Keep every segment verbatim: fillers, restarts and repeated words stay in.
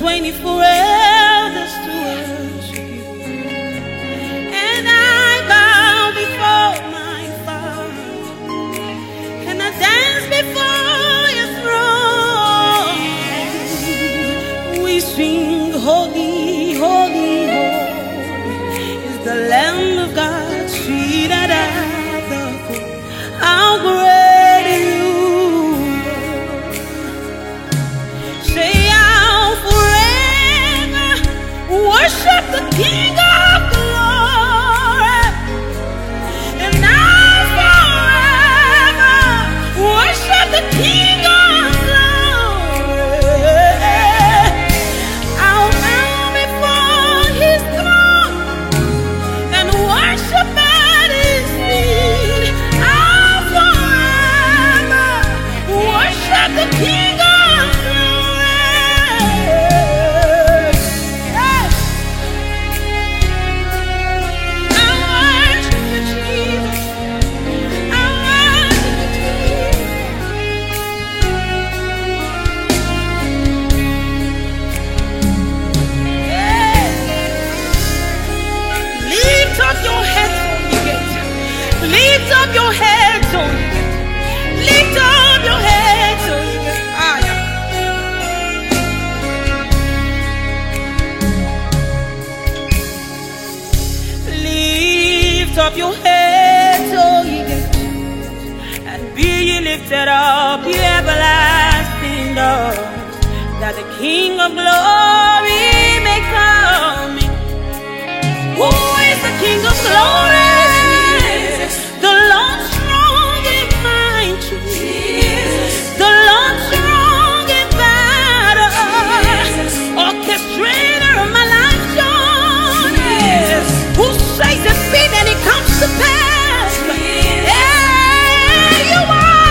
twenty-four elders to worship you. And I bow before my Father, and I dance before your throne. We sing holy, holy, holy is the Lamb of God, seated at the foot. How great are you? Say I'll forever worship the King of glory, and I'll forever worship the King of glory. I'll bow before his throne and worship at his feet. I'll forever worship the King of glory. Hey. I worship you, Jesus. I worship you, Jesus. Yeah. Lift up your heads, O ye gates. Lift up your heads, O ye gates. Lift up your heads, O ye gates. Ah, yeah. Lift up your heads, O ye gates, and be ye lifted up, ye everlasting doors, that the King of glory may come in. Who is the King of glory? The Lord strong and mighty, the Lord strong in battle, orchestrator of my life journey, who says it be and it comes to pass. Yeah, you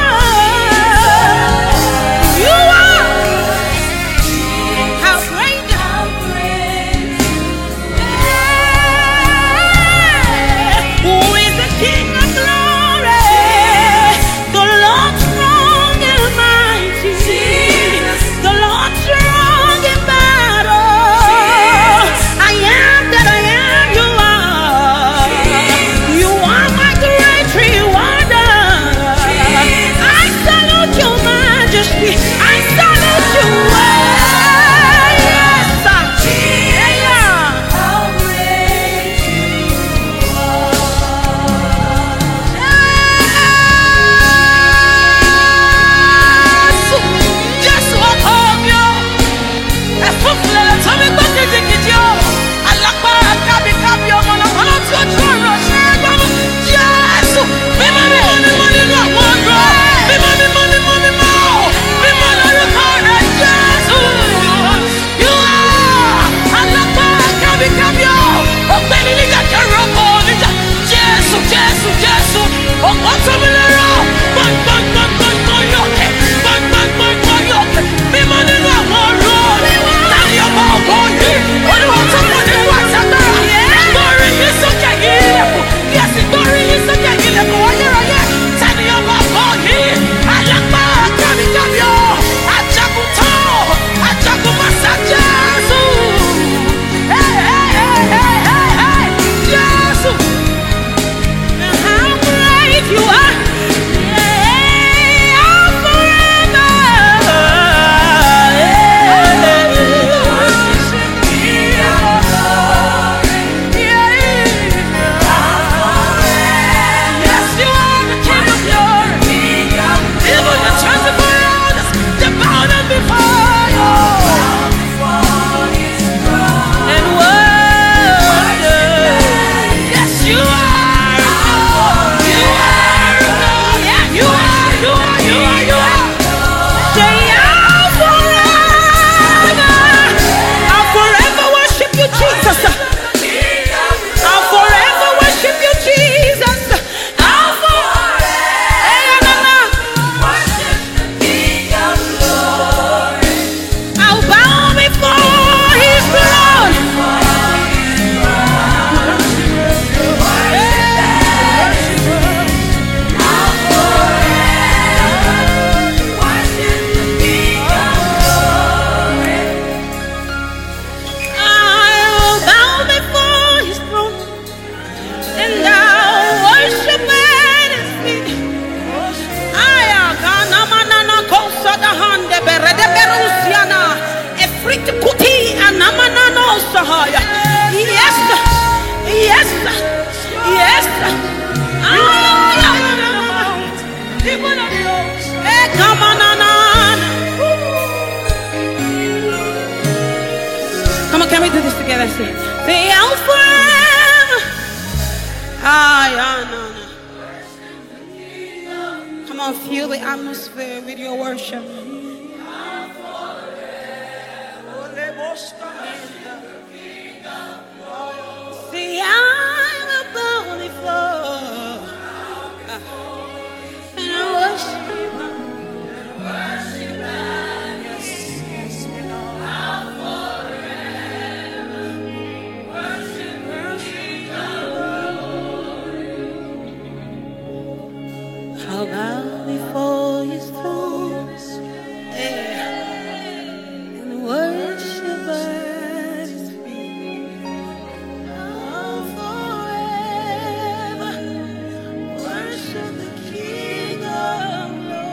are, you are. How great, how great. Yeah. Yes. Ah, hey, come on, on, on. Come on, can we do this together? Say, say out forever. Ah, yeah, no, no. Come on, feel the atmosphere with your worship. See, I will bow before and I worship you. I'll bow before His throne and worship at His feet. I'll forever worship the King of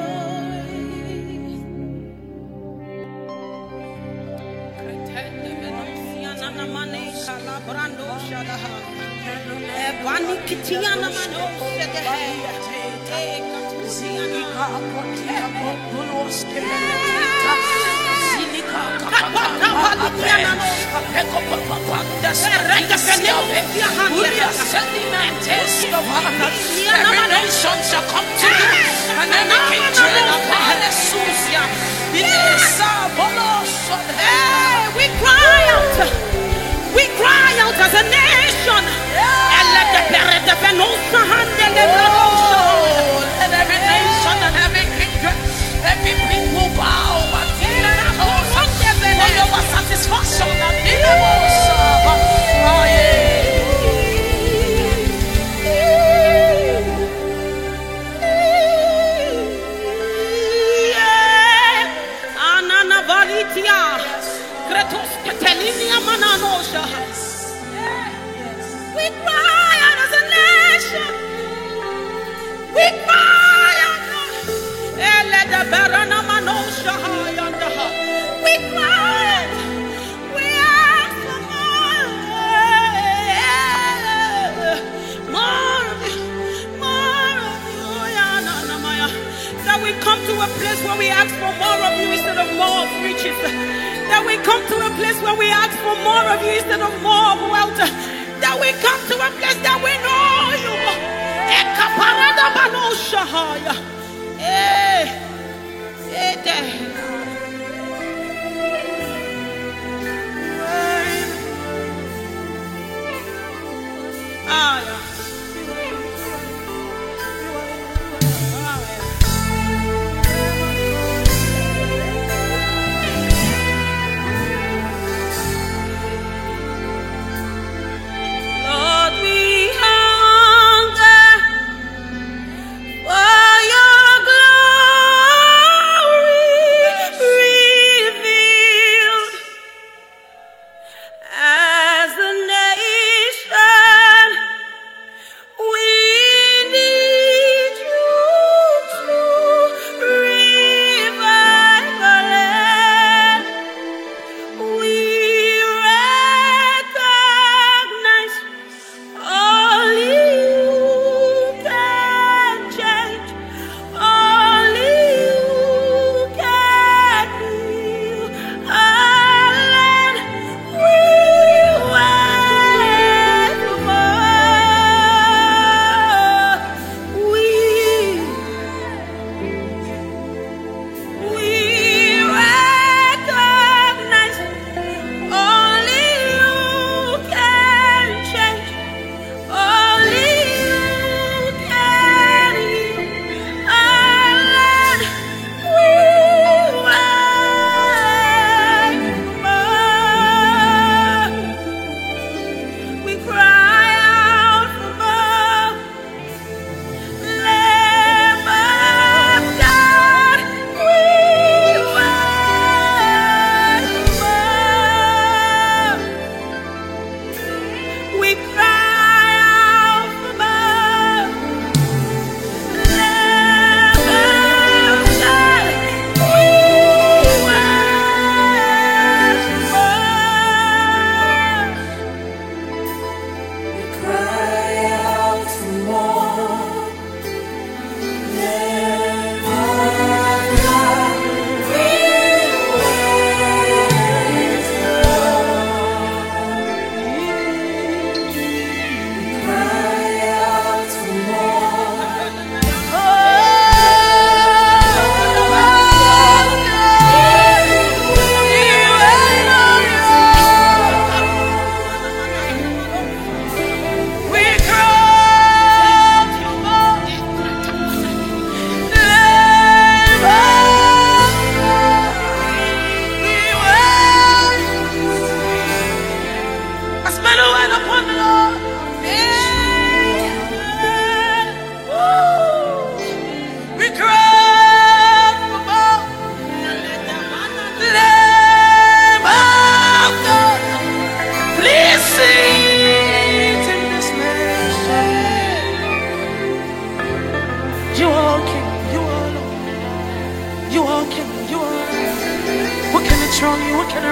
Every nation shall come to you, and every kindred of hallelujah. We cry out, we cry out as a nation. And let the parent of an old let every nation and every kindred, every people bow and for your satisfaction and we cry out as a nation. We cry out. We cry out. We ask for more. More of you. More of you. That we come to a place where we ask for more of you instead of more of riches. That we come to a place where we ask for more of you instead of more of wealth. That we come to a place that we know you. Eh, eh, eh. Ah, yeah. Lord, we hunger for your glory.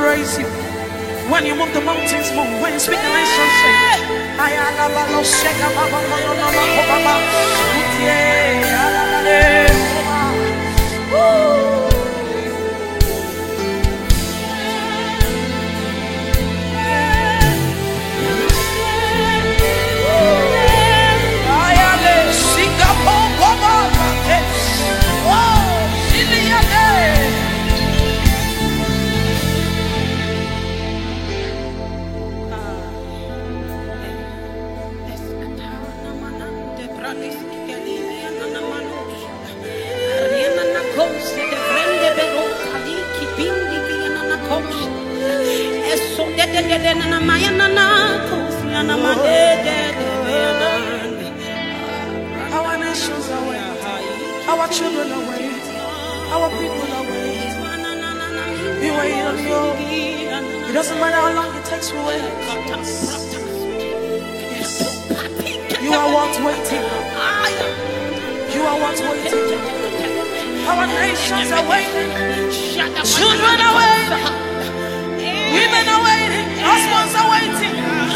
praise you. When you move, the mountains move. When you speak, the nations shake. Our nations are waiting. Our children are waiting. Our people are waiting. We wait on you. It doesn't matter how long it takes to wait. Yes. You are worth waiting. You are worth waiting. Our nations are waiting. Children are waiting. Women are waiting. Husbands are waiting.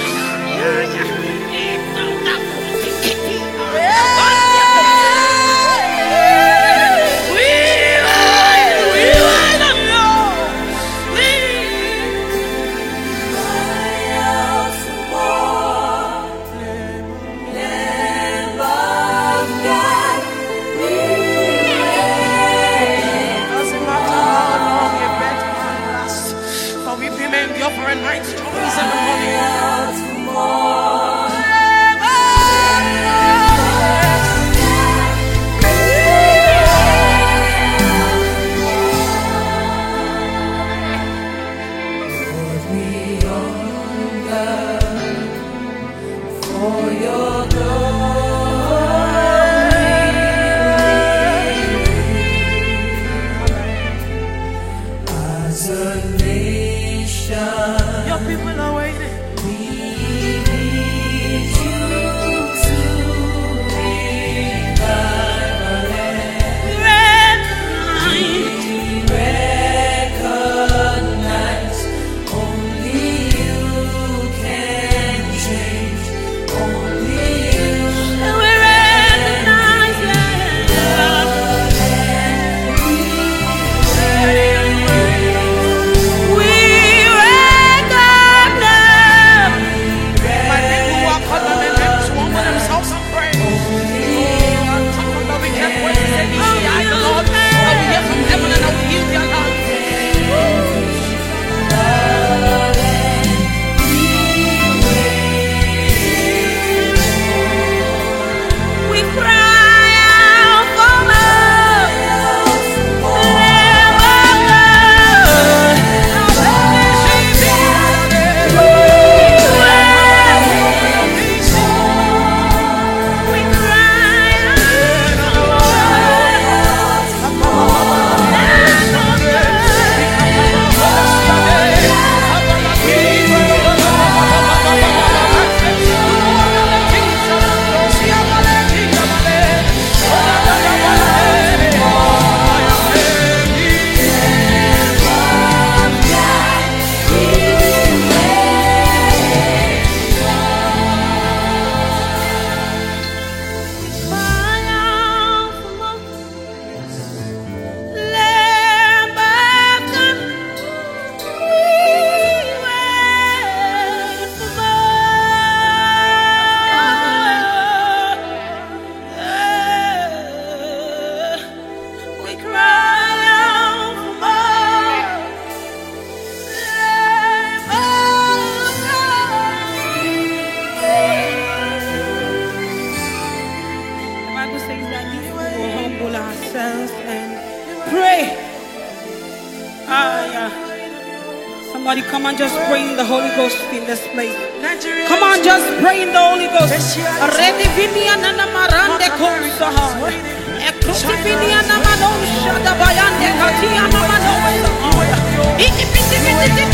Somebody come on, just pray in the Holy Ghost in this place. Come on, just pray in the Holy Ghost. Ready